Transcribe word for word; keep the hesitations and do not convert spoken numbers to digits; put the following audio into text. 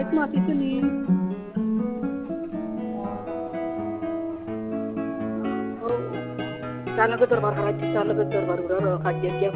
itu masih sini. Oh, sana betul baru haraji sana betul baru baru kajian dia